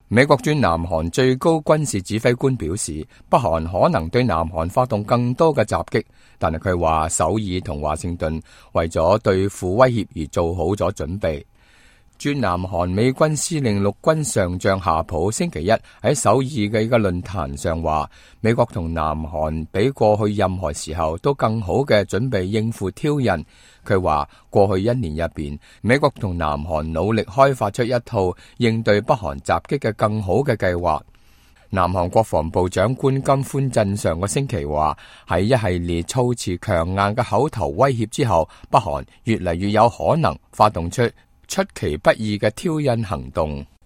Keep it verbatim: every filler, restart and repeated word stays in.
美國駐南韓最高軍事指揮官表示，北韓可能對南韓發動更多嘅襲擊，但係佢話首爾同華盛頓為咗對付威脅而做好咗準備。駐南韓美軍司令陸軍上將夏普星期一喺首爾嘅一個論壇上話，美國同南韓比過去任何時候都更好嘅準備應付挑釁。佢話過去一年入邊，美國同南韓努力開發出一套應對北韓襲擊嘅更好嘅計劃。南韓國防部長官金寬鎮上個星期話，喺一系列措辭強硬嘅口頭威脅之後，北韓越嚟越有可能發動出出其不意嘅挑釁行動。